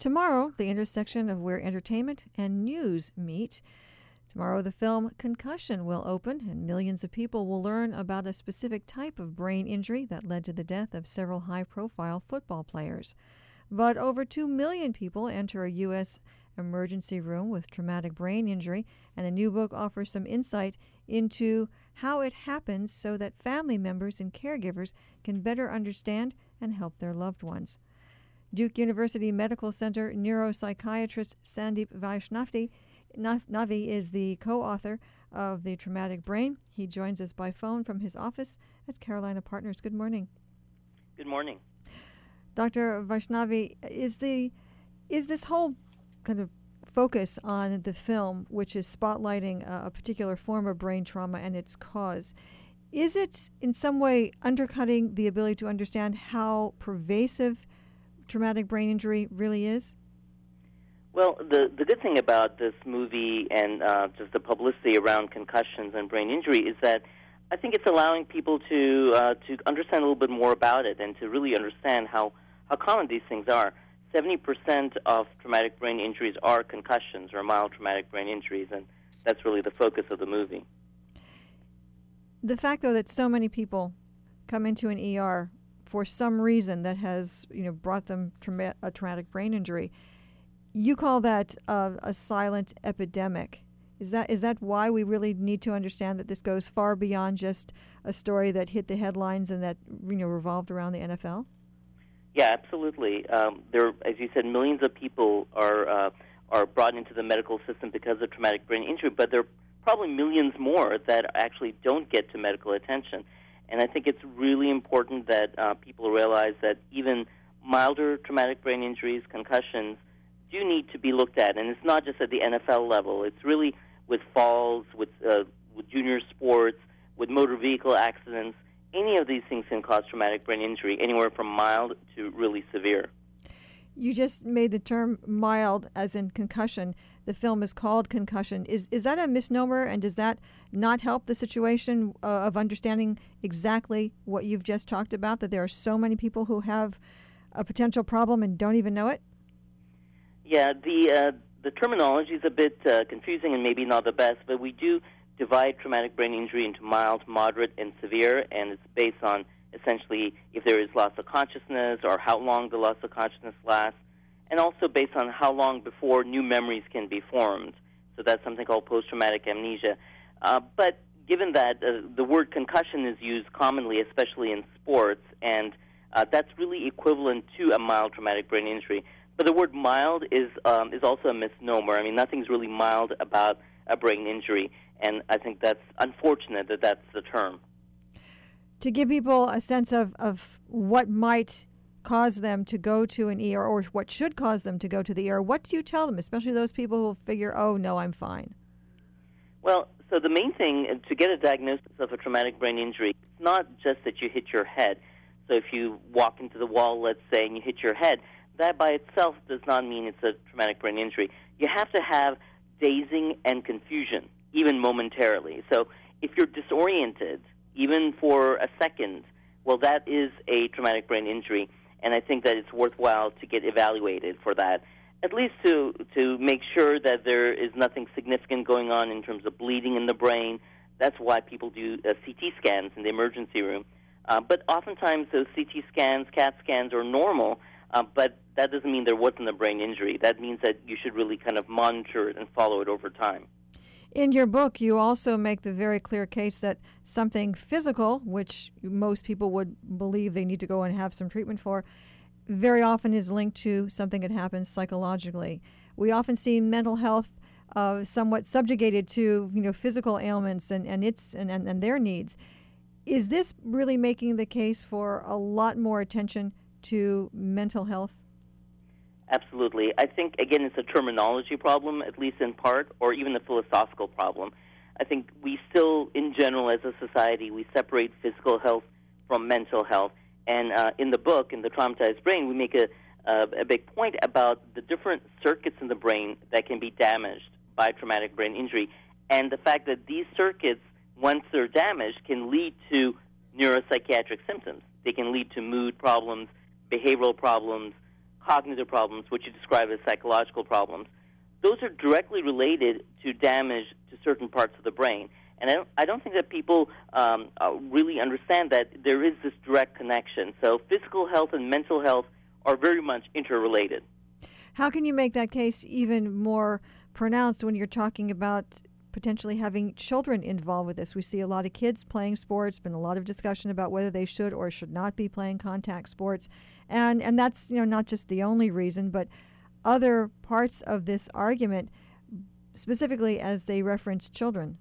Tomorrow, the intersection of where entertainment and news meet. Tomorrow, the film Concussion will open, and millions of people will learn about a specific type of brain injury that led to the death of several high-profile football players. But over 2 million people enter a U.S. emergency room with traumatic brain injury, and a new book offers some insight into how it happens so that family members and caregivers can better understand and help their loved ones. Duke University Medical Center neuropsychiatrist Sandeep Vaishnavi is the co-author of The Traumatic Brain. He joins us by phone from his office at Carolina Partners. Good morning. Good morning. Dr. Vaishnavi, is this whole kind of focus on the film, which is spotlighting a particular form of brain trauma and its cause, is it in some way undercutting the ability to understand how pervasive traumatic brain injury really is? Well, the good thing about this movie and just the publicity around concussions and brain injury is that I think it's allowing people to understand a little bit more about it and to really understand how common these things are. 70% of traumatic brain injuries are concussions or mild traumatic brain injuries, and that's really the focus of the movie. The fact, though, that so many people come into an ER for some reason that has, brought them a traumatic brain injury, you call that a silent epidemic. Is that why we really need to understand that this goes far beyond just a story that hit the headlines and that revolved around the NFL? Yeah, absolutely. There, as you said, millions of people are brought into the medical system because of traumatic brain injury, but there are probably millions more that actually don't get to medical attention. And I think it's really important that people realize that even milder traumatic brain injuries, concussions, do need to be looked at. And it's not just at the NFL level. It's really with falls, with junior sports, with motor vehicle accidents. Any of these things can cause traumatic brain injury, anywhere from mild to really severe. You just made the term mild as in concussion. The film is called Concussion. Is that a misnomer, and does that not help the situation of understanding exactly what you've just talked about, that there are so many people who have a potential problem and don't even know it? Yeah, the terminology is a bit confusing and maybe not the best, but we do divide traumatic brain injury into mild, moderate, and severe, and it's based on essentially if there is loss of consciousness or how long the loss of consciousness lasts, and also based on how long before new memories can be formed. So that's something called post-traumatic amnesia. But given that the word concussion is used commonly, especially in sports, and that's really equivalent to a mild traumatic brain injury. But the word mild is also a misnomer. I mean, nothing's really mild about a brain injury, and I think that's unfortunate that that's the term. To give people a sense of what might cause them to go to an ER or what should cause them to go to the ER, what do you tell them, especially those people who figure, oh, no, I'm fine? Well, so the main thing to get a diagnosis of a traumatic brain injury, it's not just that you hit your head. So if you walk into the wall, let's say, and you hit your head, that by itself does not mean it's a traumatic brain injury. You have to have dazing and confusion, even momentarily. So if you're disoriented, even for a second, well, that is a traumatic brain injury, and I think that it's worthwhile to get evaluated for that, at least to make sure that there is nothing significant going on in terms of bleeding in the brain. That's why people do CT scans in the emergency room. But oftentimes those CT scans, CAT scans are normal, but that doesn't mean there wasn't a brain injury. That means that you should really kind of monitor it and follow it over time. In your book, you also make the very clear case that something physical, which most people would believe they need to go and have some treatment for, very often is linked to something that happens psychologically. We often see mental health somewhat subjugated to physical ailments and their needs. Is this really making the case for a lot more attention to mental health? Absolutely. I think, again, it's a terminology problem, at least in part, or even a philosophical problem. I think we still, in general, as a society, we separate physical health from mental health. And in the book, in The Traumatized Brain, we make a big point about the different circuits in the brain that can be damaged by traumatic brain injury, and the fact that these circuits, once they're damaged, can lead to neuropsychiatric symptoms. They can lead to mood problems, behavioral problems, cognitive problems, which you describe as psychological problems, those are directly related to damage to certain parts of the brain. And I don't think that people really understand that there is this direct connection. So physical health and mental health are very much interrelated. How can you make that case even more pronounced when you're talking about potentially having children involved with this? We see a lot of kids playing sports, been a lot of discussion about whether they should or should not be playing contact sports. And that's, not just the only reason, but other parts of this argument, specifically as they reference children.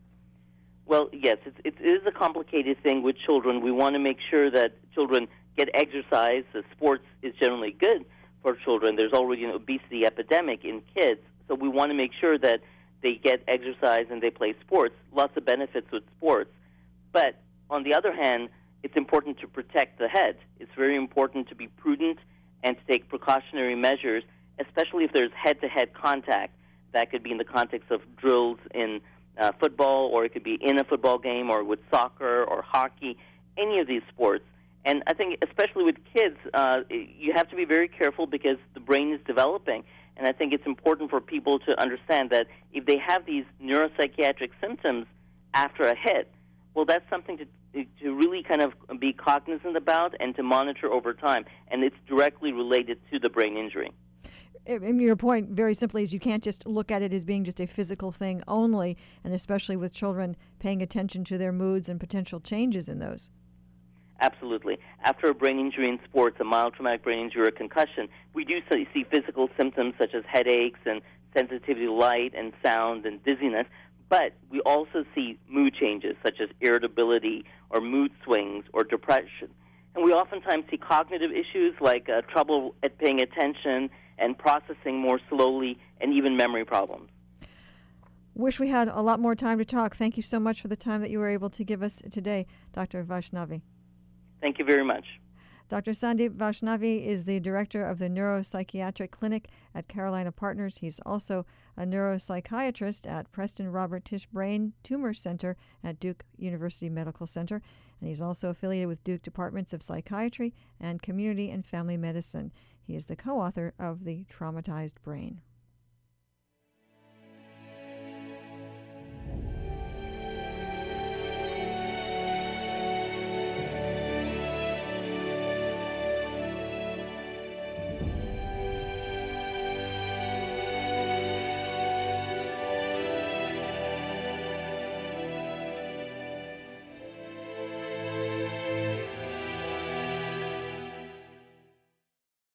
Well, yes, it is a complicated thing with children. We want to make sure that children get exercise. Sports is generally good for children. There's already an obesity epidemic in kids, so we want to make sure that they get exercise and they play sports. Lots of benefits with sports. But on the other hand, it's important to protect the head. It's very important to be prudent and to take precautionary measures, especially if there's head-to-head contact. That could be in the context of drills in football, or it could be in a football game, or with soccer or hockey, any of these sports. And I think especially with kids, you have to be very careful because the brain is developing. And I think it's important for people to understand that if they have these neuropsychiatric symptoms after a hit, well, that's something to really kind of be cognizant about and to monitor over time. And it's directly related to the brain injury. And your point, very simply, is you can't just look at it as being just a physical thing only, and especially with children paying attention to their moods and potential changes in those. Absolutely. After a brain injury in sports, a mild traumatic brain injury or concussion, we do see physical symptoms such as headaches and sensitivity to light and sound and dizziness, but we also see mood changes such as irritability or mood swings or depression. And we oftentimes see cognitive issues like trouble at paying attention and processing more slowly, and even memory problems. Wish we had a lot more time to talk. Thank you so much for the time that you were able to give us today, Dr. Vaishnavi. Thank you very much. Dr. Sandeep Vaishnavi is the director of the Neuropsychiatric Clinic at Carolina Partners. He's also a neuropsychiatrist at Preston Robert Tisch Brain Tumor Center at Duke University Medical Center. And he's also affiliated with Duke Departments of Psychiatry and Community and Family Medicine. He is the co-author of The Traumatized Brain.